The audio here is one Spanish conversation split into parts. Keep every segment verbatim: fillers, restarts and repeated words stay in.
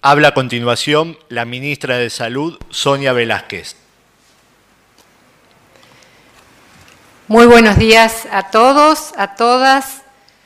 Habla a continuación la ministra de Salud, Sonia Velázquez. Muy buenos días a todos, a todas,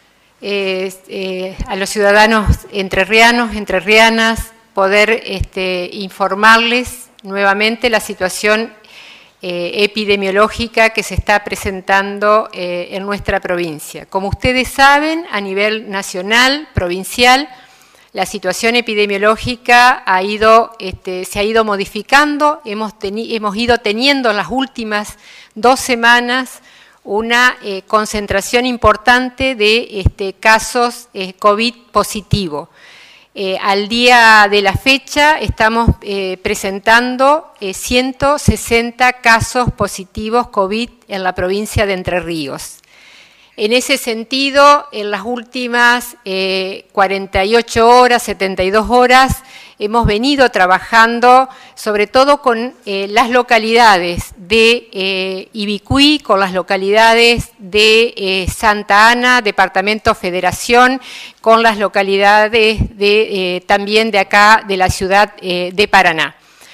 eh, eh, a los ciudadanos entrerrianos, entrerrianas, poder este, informarles nuevamente la situación eh, epidemiológica que se está presentando eh, en nuestra provincia. Como ustedes saben, a nivel nacional, provincial, la situación epidemiológica ha ido, este, se ha ido modificando, hemos, hemos ido teniendo en las últimas dos semanas una eh, concentración importante de este, casos eh, COVID positivo. Eh, al día de la fecha estamos eh, presentando eh, ciento sesenta casos positivos COVID en la provincia de Entre Ríos. En ese sentido, en las últimas eh, cuarenta y ocho horas, setenta y dos horas, hemos venido trabajando sobre todo con eh, las localidades de eh, Ibicuí, con las localidades de eh, Santa Ana, Departamento Federación, con las localidades de, eh, también de acá, de la ciudad eh, de Paraná.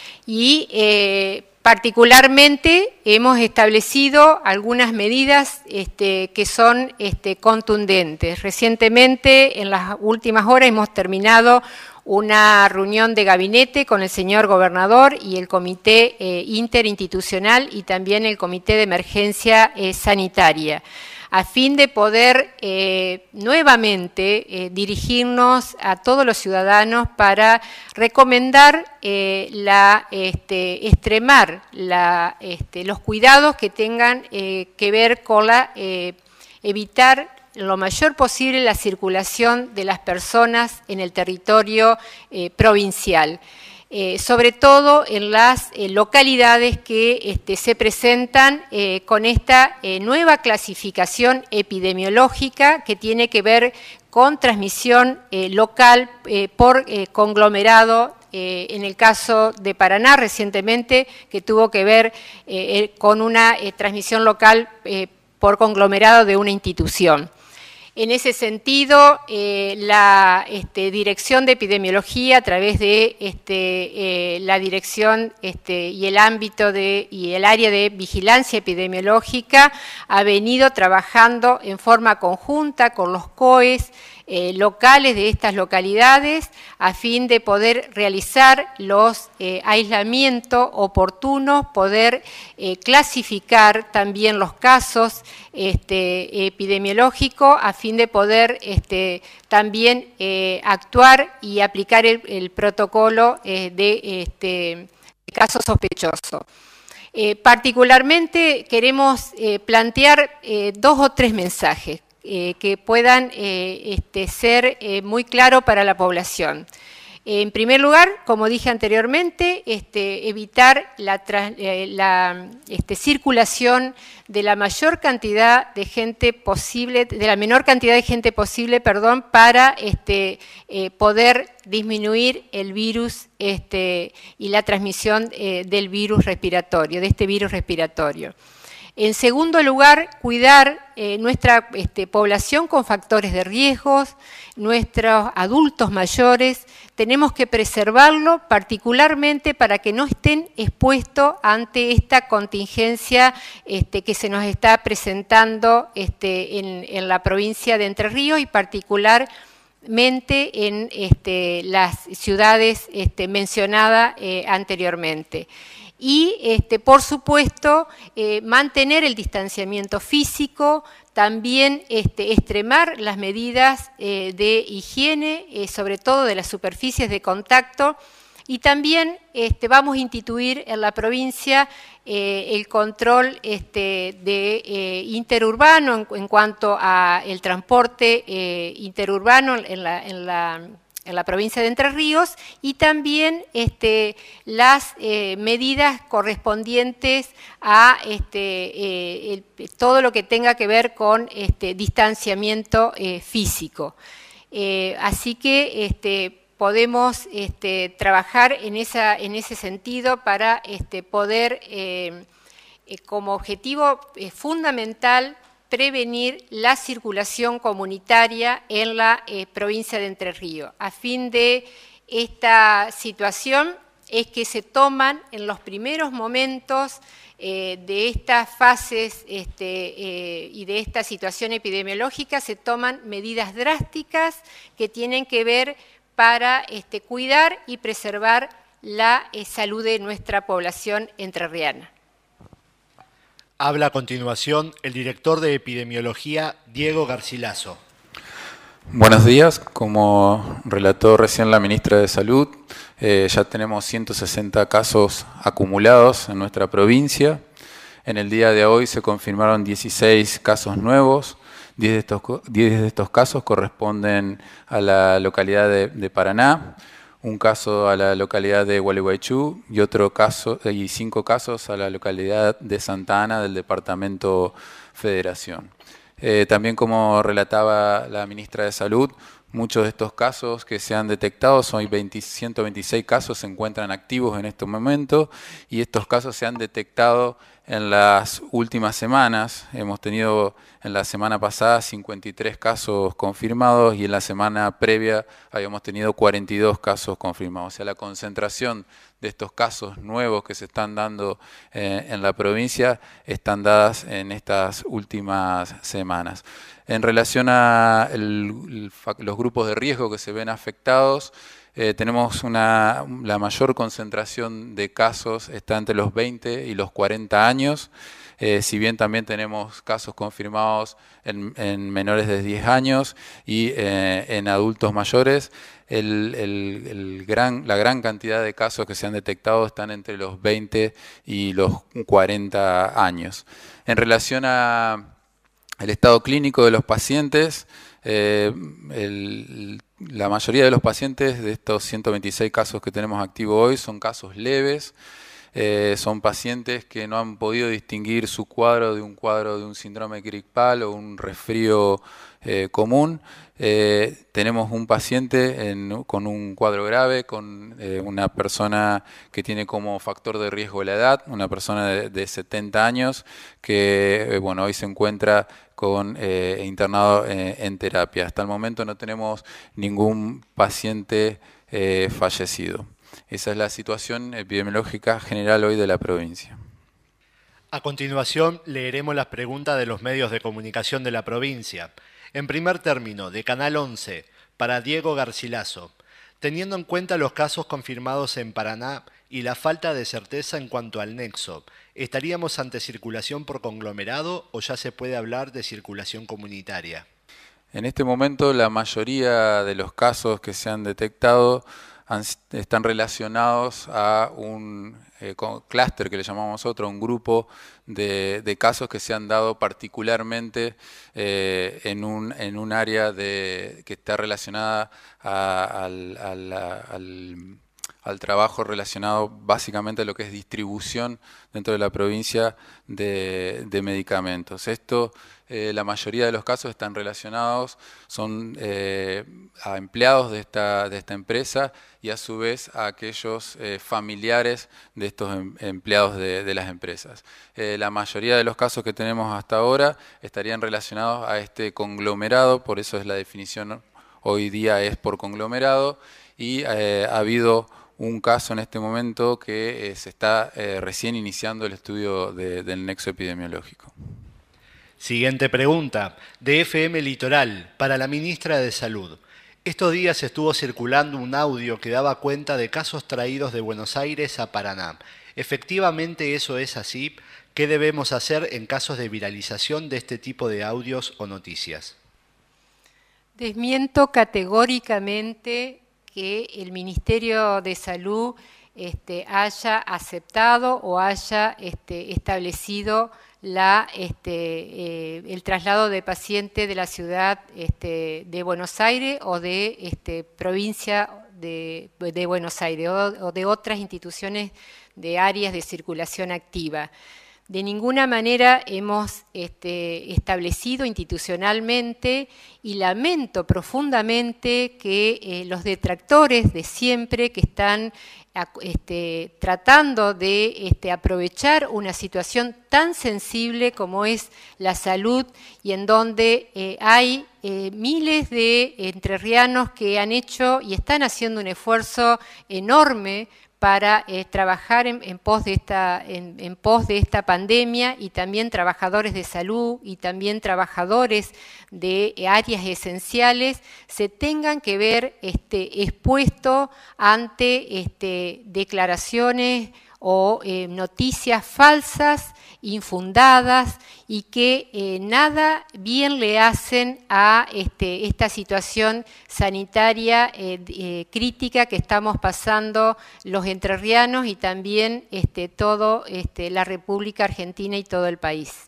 Y eh, particularmente hemos establecido algunas medidas este, que son este, contundentes. Recientemente, en las últimas horas, hemos terminado una reunión de gabinete con el señor gobernador y el comité eh, interinstitucional y también el comité de emergencia eh, sanitaria, a fin de poder eh, nuevamente eh, dirigirnos a todos los ciudadanos para recomendar eh, la, este, extremar la, este, los cuidados que tengan eh, que ver con la, eh, evitar lo mayor posible la circulación de las personas en el territorio eh, provincial. Eh, sobre todo en las eh, localidades que este, se presentan eh, con esta eh, nueva clasificación epidemiológica que tiene que ver con transmisión eh, local eh, por eh, conglomerado, eh, en el caso de Paraná recientemente, que tuvo que ver eh, con una eh, transmisión local eh, por conglomerado de una institución. En ese sentido, eh, la este, Dirección de Epidemiología, a través de este, eh, la dirección este, y el ámbito de, y el área de vigilancia epidemiológica, ha venido trabajando en forma conjunta con los C O Es eh, locales de estas localidades, a fin de poder realizar los eh, aislamientos oportunos, poder eh, clasificar también los casos este, epidemiológicos, a fin de poder este, también eh, actuar y aplicar el, el protocolo eh, de este, caso sospechoso. Eh, particularmente queremos eh, plantear eh, dos o tres mensajes eh, que puedan eh, este, ser eh, muy claros para la población. En primer lugar, como dije anteriormente, este, evitar la, eh, la este, circulación de la mayor cantidad de gente posible, de la menor cantidad de gente posible, perdón, para este, eh, poder disminuir el virus este, y la transmisión eh, del virus respiratorio, de este virus respiratorio. En segundo lugar, cuidar eh, nuestra este, población con factores de riesgos, nuestros adultos mayores, tenemos que preservarlo particularmente para que no estén expuestos ante esta contingencia este, que se nos está presentando este, en, en la provincia de Entre Ríos y particularmente en este, las ciudades este, mencionadas eh, anteriormente. Y, este, por supuesto, eh, mantener el distanciamiento físico, también este, extremar las medidas eh, de higiene, eh, sobre todo de las superficies de contacto, y también este, vamos a instituir en la provincia eh, el control este, de, eh, interurbano en, en cuanto al transporte eh, interurbano en la, en la en la provincia de Entre Ríos, y también este, las eh, medidas correspondientes a este, eh, el, todo lo que tenga que ver con este, distanciamiento eh, físico. Eh, así que este, podemos este, trabajar en, esa, en ese sentido para este, poder, eh, eh, como objetivo eh, fundamental, prevenir la circulación comunitaria en la eh, provincia de Entre Ríos, a fin de esta situación es que se toman en los primeros momentos eh, de estas fases este, eh, y de esta situación epidemiológica, se toman medidas drásticas que tienen que ver para este, cuidar y preservar la eh, salud de nuestra población entrerriana. Habla a continuación el director de Epidemiología, Diego Garcilaso. Buenos días. Como relató recién la ministra de Salud, eh, ya tenemos ciento sesenta casos acumulados en nuestra provincia. En el día de hoy se confirmaron dieciséis casos nuevos. diez de estos, diez de estos casos corresponden a la localidad de, de Paraná, un caso a la localidad de Gualeguaychú y otro caso y cinco casos a la localidad de Santa Ana del departamento Federación. Eh, también, como relataba la ministra de Salud, muchos de estos casos que se han detectado, son ciento veintiséis casos, se encuentran activos en este momento y estos casos se han detectado en las últimas semanas. Hemos tenido en la semana pasada cincuenta y tres casos confirmados y en la semana previa habíamos tenido cuarenta y dos casos confirmados. O sea, la concentración de estos casos nuevos que se están dando eh, en la provincia están dadas en estas últimas semanas. En relación a el, el, los grupos de riesgo que se ven afectados, Eh, tenemos una, la mayor concentración de casos está entre los veinte y los cuarenta años, eh, si bien también tenemos casos confirmados en, en menores de diez años y eh, en adultos mayores. El, el, el gran, la gran cantidad de casos que se han detectado están entre los veinte y los cuarenta años. En relación a el estado clínico de los pacientes, eh, el, la mayoría de los pacientes de estos ciento veintiséis casos que tenemos activos hoy son casos leves, eh, son pacientes que no han podido distinguir su cuadro de un cuadro de un síndrome gripal o un resfrío eh, común. Eh, tenemos un paciente en, con un cuadro grave, con eh, una persona que tiene como factor de riesgo la edad, una persona de, de setenta años que eh, bueno, hoy se encuentra con, eh, internado eh, en terapia. Hasta el momento no tenemos ningún paciente eh, fallecido. Esa es la situación epidemiológica general hoy de la provincia. A continuación leeremos las preguntas de los medios de comunicación de la provincia. En primer término, de Canal once, para Diego Garcilaso. Teniendo en cuenta los casos confirmados en Paraná y la falta de certeza en cuanto al nexo, ¿estaríamos ante circulación por conglomerado o ya se puede hablar de circulación comunitaria? En este momento la mayoría de los casos que se han detectado han, están relacionados a un eh, clúster que le llamamos nosotros, un grupo de, de casos que se han dado particularmente eh, en, un, en un área de, que está relacionada a, al, al, al, al trabajo relacionado básicamente a lo que es distribución dentro de la provincia de, de medicamentos. Esto, eh, la mayoría de los casos están relacionados, son eh, a empleados de esta, de esta empresa y a su vez a aquellos eh, familiares de estos em, empleados de, de las empresas. Eh, la mayoría de los casos que tenemos hasta ahora estarían relacionados a este conglomerado, por eso es la definición hoy día es por conglomerado, y eh, ha habido un caso en este momento que eh, se está eh, recién iniciando el estudio de, del nexo epidemiológico. Siguiente pregunta, de F M Litoral, para la ministra de Salud. Estos días estuvo circulando un audio que daba cuenta de casos traídos de Buenos Aires a Paraná. ¿Efectivamente eso es así? ¿Qué debemos hacer en casos de viralización de este tipo de audios o noticias? Desmiento categóricamente que el Ministerio de Salud este, haya aceptado o haya este, establecido la, este, eh, el traslado de paciente de la ciudad este, de Buenos Aires o de este, provincia de, de Buenos Aires o, o de otras instituciones de áreas de circulación activa. de ninguna manera hemos este, establecido institucionalmente, y lamento profundamente que eh, los detractores de siempre que están este, tratando de este, aprovechar una situación tan sensible como es la salud, y en donde eh, hay eh, miles de entrerrianos que han hecho y están haciendo un esfuerzo enorme para eh, trabajar en, en, pos de esta, en, en pos de esta pandemia, y también trabajadores de salud y también trabajadores de eh, áreas esenciales, se tengan que ver este, expuestos ante este, declaraciones o eh, noticias falsas, infundadas, y que eh, nada bien le hacen a este, esta situación sanitaria eh, eh, crítica que estamos pasando los entrerrianos y también este, todo este, la República Argentina y todo el país.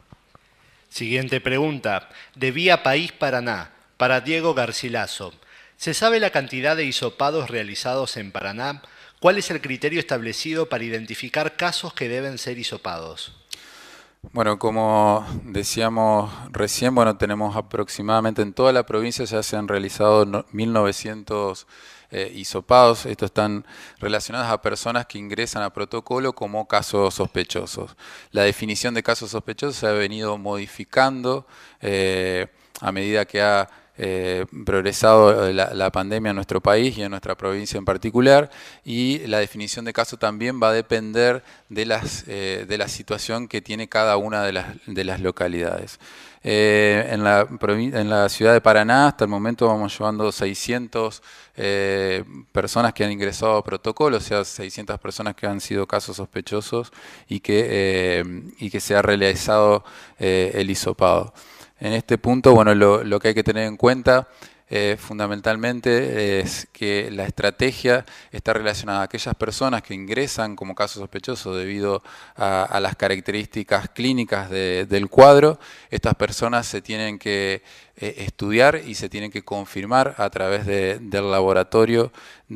Siguiente pregunta, de Vía País Paraná, para Diego Garcilaso. ¿Se sabe la cantidad de hisopados realizados en Paraná? ¿Cuál es el criterio establecido para identificar casos que deben ser hisopados? Bueno, como decíamos recién, bueno, tenemos aproximadamente en toda la provincia ya se han realizado mil novecientos eh, hisopados. Estos están relacionados a personas que ingresan a protocolo como casos sospechosos. La definición de casos sospechosos se ha venido modificando eh, a medida que ha Eh, progresado la, la pandemia en nuestro país y en nuestra provincia en particular, y la definición de caso también va a depender de, las, eh, de la situación que tiene cada una de las, de las localidades. Eh, en, la, en la ciudad de Paraná hasta el momento vamos llevando seiscientas eh, personas que han ingresado a protocolo, o sea, seiscientas personas que han sido casos sospechosos y que, eh, y que se ha realizado eh, el hisopado. En este punto, bueno, lo, lo que hay que tener en cuenta eh, fundamentalmente es que la estrategia está relacionada a aquellas personas que ingresan como casos sospechosos debido a, a las características clínicas de, del cuadro. Estas personas se tienen que eh, estudiar y se tienen que confirmar a través de, del laboratorio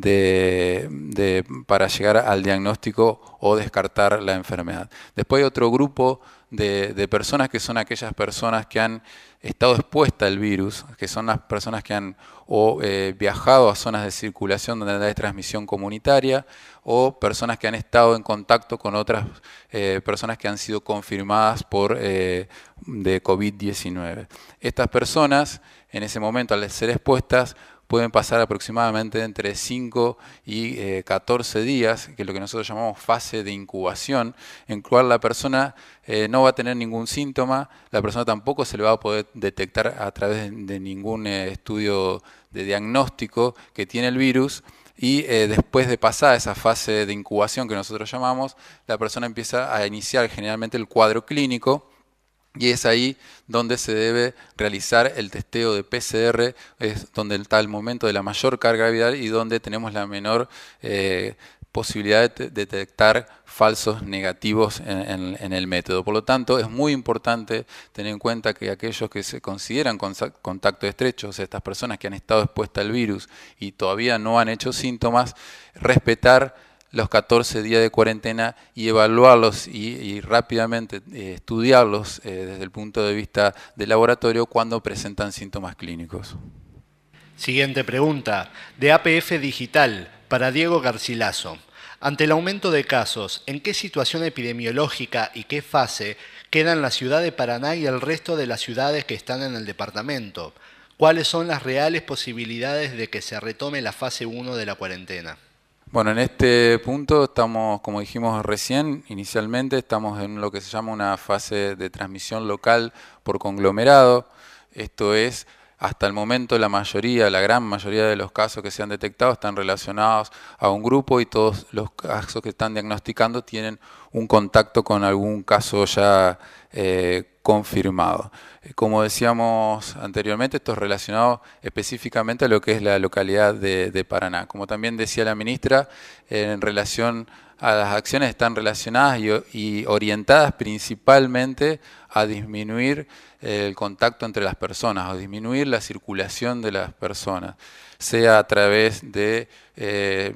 de, de, para llegar al diagnóstico o descartar la enfermedad. Después hay otro grupo De, de personas que son aquellas personas que han estado expuestas al virus, que son las personas que han o eh, viajado a zonas de circulación donde hay transmisión comunitaria, o personas que han estado en contacto con otras eh, personas que han sido confirmadas por eh, de COVID diecinueve. Estas personas, en ese momento, al ser expuestas, pueden pasar aproximadamente entre cinco y catorce días, que es lo que nosotros llamamos fase de incubación, en cual la persona eh, no va a tener ningún síntoma, la persona tampoco se le va a poder detectar a través de, de ningún eh, estudio de diagnóstico que tiene el virus, y eh, después de pasar esa fase de incubación que nosotros llamamos, la persona empieza a iniciar generalmente el cuadro clínico. Y es ahí donde se debe realizar el testeo de P C R, es donde está el momento de la mayor carga viral y donde tenemos la menor eh, posibilidad de detectar falsos negativos en, en, en el método. Por lo tanto, es muy importante tener en cuenta que aquellos que se consideran contacto estrecho, o sea, estas personas que han estado expuestas al virus y todavía no han hecho síntomas, respetar los catorce días de cuarentena y evaluarlos y, y rápidamente eh, estudiarlos eh, desde el punto de vista del laboratorio cuando presentan síntomas clínicos. Siguiente pregunta, de A P F Digital, para Diego Garcilaso. Ante el aumento de casos, ¿en qué situación epidemiológica y qué fase quedan la ciudad de Paraná y el resto de las ciudades que están en el departamento? ¿Cuáles son las reales posibilidades de que se retome la fase uno de la cuarentena? Bueno, en este punto estamos, como dijimos recién, inicialmente estamos en lo que se llama una fase de transmisión local por conglomerado. Esto es, hasta el momento la mayoría, la gran mayoría de los casos que se han detectado están relacionados a un grupo y todos los casos que están diagnosticando tienen un contacto con algún caso ya eh, confirmado. Como decíamos anteriormente, esto es relacionado específicamente a lo que es la localidad de, de Paraná. Como también decía la ministra, en relación a las acciones están relacionadas y, y orientadas principalmente a disminuir el contacto entre las personas, o disminuir la circulación de las personas, sea a través de eh,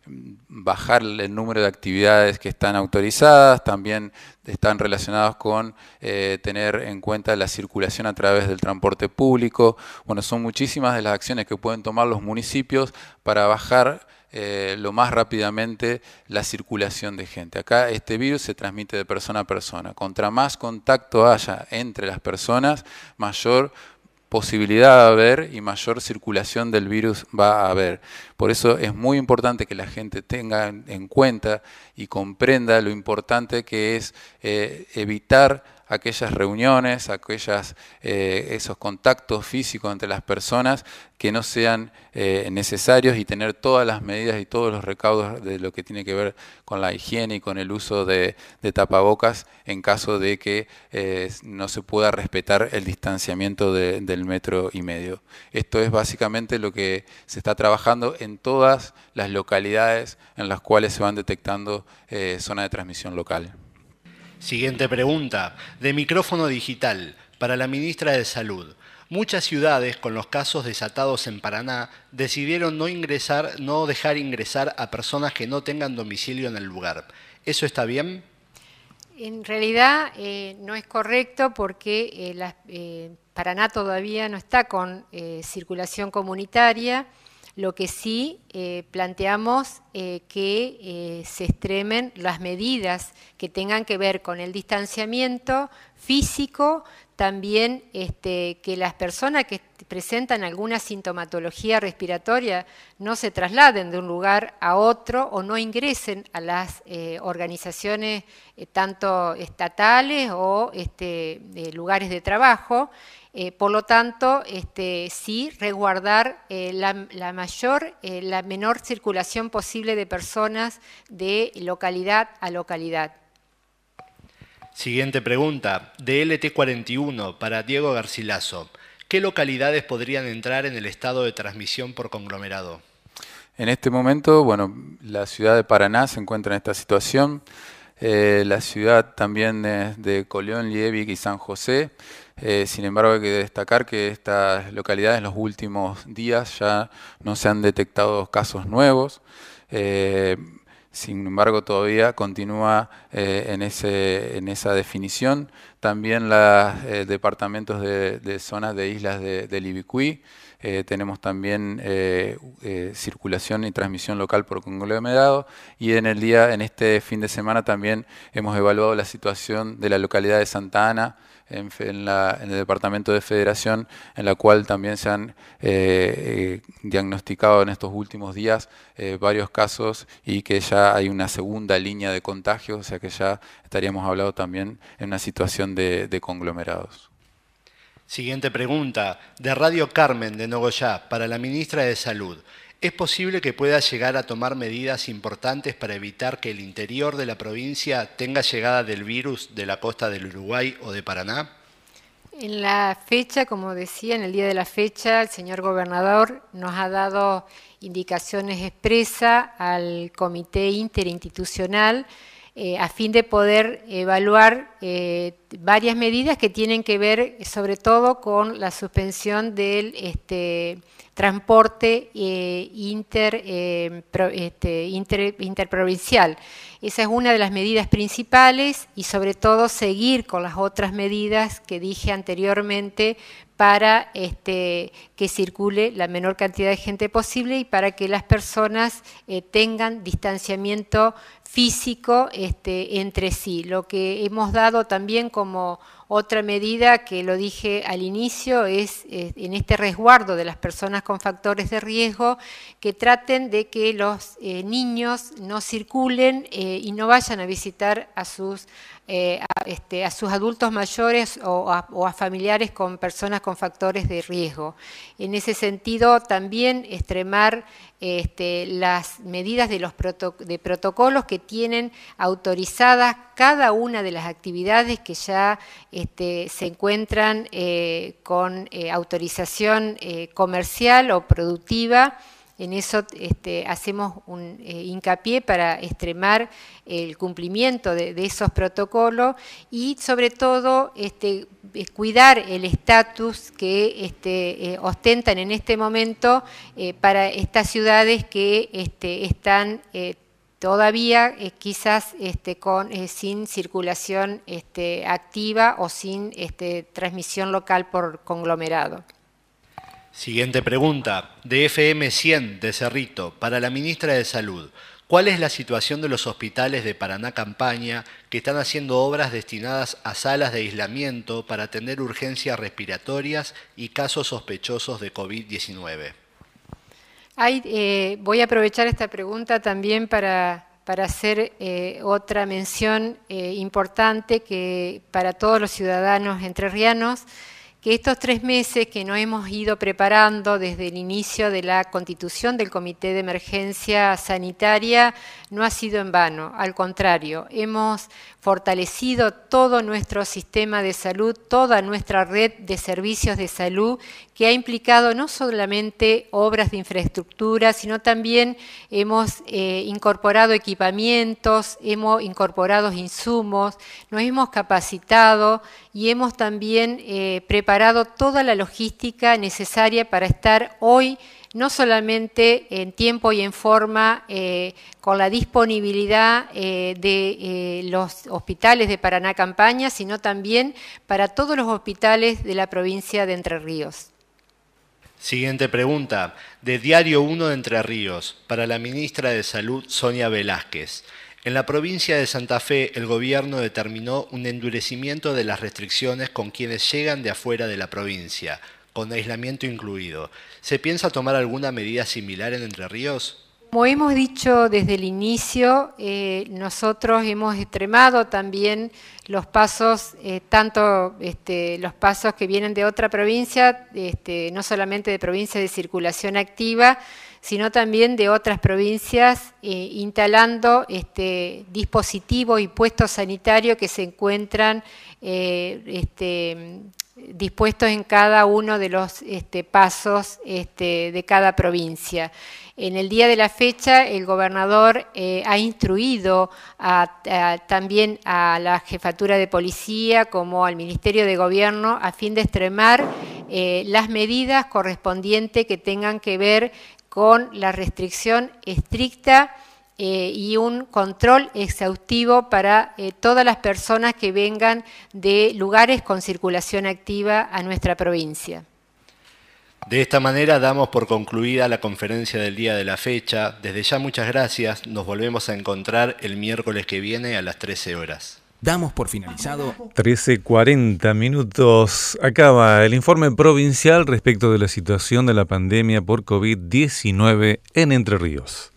bajar el número de actividades que están autorizadas, también están relacionados con eh, tener en cuenta la circulación a través del transporte público. Bueno, son muchísimas de las acciones que pueden tomar los municipios para bajar eh, lo más rápidamente la circulación de gente. Acá este virus se transmite de persona a persona. Contra más contacto haya entre las personas, mayor posibilidad de haber y mayor circulación del virus va a haber. Por eso es muy importante que la gente tenga en cuenta y comprenda lo importante que es eh, evitar aquellas reuniones, aquellas, eh, esos contactos físicos entre las personas que no sean eh, necesarios y tener todas las medidas y todos los recaudos de lo que tiene que ver con la higiene y con el uso de, de tapabocas en caso de que eh, no se pueda respetar el distanciamiento de, del metro y medio. Esto es básicamente lo que se está trabajando en todas las localidades en las cuales se van detectando eh, zonas de transmisión local. Siguiente pregunta, de micrófono digital, para la ministra de Salud. Muchas ciudades con los casos desatados en Paraná decidieron no ingresar, no dejar ingresar a personas que no tengan domicilio en el lugar. ¿Eso está bien? En realidad eh, no es correcto porque eh, la, eh, Paraná todavía no está con eh, circulación comunitaria. Lo que sí eh, planteamos eh, que eh, se extremen las medidas que tengan que ver con el distanciamiento físico, también este, que las personas que presentan alguna sintomatología respiratoria no se trasladen de un lugar a otro o no ingresen a las eh, organizaciones eh, tanto estatales o este, de lugares de trabajo. Eh, por lo tanto, este, sí resguardar eh, la, la mayor, eh, la menor circulación posible de personas de localidad a localidad. Siguiente pregunta, de L T cuarenta y uno, para Diego Garcilaso. ¿Qué localidades podrían entrar en el estado de transmisión por conglomerado? En este momento, bueno, la ciudad de Paraná se encuentra en esta situación. Eh, la ciudad también de, de Colón, Liebig y San José. Eh, sin embargo, hay que destacar que estas localidades en los últimos días ya no se han detectado casos nuevos. Eh, sin embargo, todavía continúa eh, en, ese, en esa definición. También los eh, departamentos de, de zonas de islas de, de Libicuí. Eh, tenemos también eh, eh, circulación y transmisión local por conglomerado, y en el día, en este fin de semana también hemos evaluado la situación de la localidad de Santa Ana en, en, la, en el departamento de Federación, en la cual también se han eh, eh, diagnosticado en estos últimos días eh, varios casos y que ya hay una segunda línea de contagio, o sea que ya estaríamos hablando también en una situación de, de conglomerados. Siguiente pregunta, de Radio Carmen de Nogoyá, para la ministra de Salud. ¿Es posible que pueda llegar a tomar medidas importantes para evitar que el interior de la provincia tenga llegada del virus de la costa del Uruguay o de Paraná? En la fecha, como decía, en el día de la fecha, el señor gobernador nos ha dado indicaciones expresas al comité interinstitucional Eh, a fin de poder evaluar eh, varias medidas que tienen que ver sobre todo con la suspensión del este, transporte eh, inter, eh, pro, este, inter, interprovincial. Esa es una de las medidas principales y sobre todo seguir con las otras medidas que dije anteriormente para este, que circule la menor cantidad de gente posible y para que las personas eh, tengan distanciamiento físico este, entre sí. Lo que hemos dado también como otra medida, que lo dije al inicio, es eh, en este resguardo de las personas con factores de riesgo, que traten de que los eh, niños no circulen eh, y no vayan a visitar a sus Eh, a, este, a sus adultos mayores o a, o a familiares con personas con factores de riesgo. En ese sentido, también extremar este, las medidas de los proto de protocolos que tienen autorizadas cada una de las actividades que ya este, se encuentran eh, con eh, autorización eh, comercial o productiva. En eso este, hacemos un eh, hincapié para extremar el cumplimiento de, de esos protocolos y sobre todo este, cuidar el estatus que este, eh, ostentan en este momento eh, para estas ciudades que este, están eh, todavía eh, quizás este, con, eh, sin circulación este, activa o sin este, transmisión local por conglomerado. Siguiente pregunta, de F M cien de Cerrito, para la ministra de Salud. ¿Cuál es la situación de los hospitales de Paraná Campaña que están haciendo obras destinadas a salas de aislamiento para atender urgencias respiratorias y casos sospechosos de COVID diecinueve? Hay, eh, voy a aprovechar esta pregunta también para, para hacer eh, otra mención eh, importante que para todos los ciudadanos entrerrianos, que estos tres meses que nos hemos ido preparando desde el inicio de la constitución del Comité de Emergencia Sanitaria no ha sido en vano, al contrario, hemos fortalecido todo nuestro sistema de salud, toda nuestra red de servicios de salud, que ha implicado no solamente obras de infraestructura, sino también hemos eh, incorporado equipamientos, hemos incorporado insumos, nos hemos capacitado y hemos también eh, preparado toda la logística necesaria para estar hoy no solamente en tiempo y en forma eh, con la disponibilidad eh, de eh, los hospitales de Paraná Campaña, sino también para todos los hospitales de la provincia de Entre Ríos. Siguiente pregunta, de Diario uno de Entre Ríos, para la ministra de Salud, Sonia Velázquez. En la provincia de Santa Fe, el gobierno determinó un endurecimiento de las restricciones con quienes llegan de afuera de la provincia, con aislamiento incluido. ¿Se piensa tomar alguna medida similar en Entre Ríos? Como hemos dicho desde el inicio, eh, nosotros hemos extremado también los pasos, eh, tanto este, los pasos que vienen de otra provincia, este, no solamente de provincias de circulación activa, sino también de otras provincias, eh, instalando este, dispositivos y puestos sanitarios que se encuentran eh, este, dispuestos en cada uno de los este, pasos este, de cada provincia. En el día de la fecha, el gobernador eh, ha instruido a, a, también a la Jefatura de Policía como al Ministerio de Gobierno a fin de extremar eh, las medidas correspondientes que tengan que ver con la restricción estricta eh, y un control exhaustivo para eh, todas las personas que vengan de lugares con circulación activa a nuestra provincia. De esta manera damos por concluida la conferencia del día de la fecha. Desde ya muchas gracias, nos volvemos a encontrar el miércoles que viene a las trece horas. Damos por finalizado. trece cuarenta minutos. Acaba el informe provincial respecto de la situación de la pandemia por COVID diecinueve en Entre Ríos.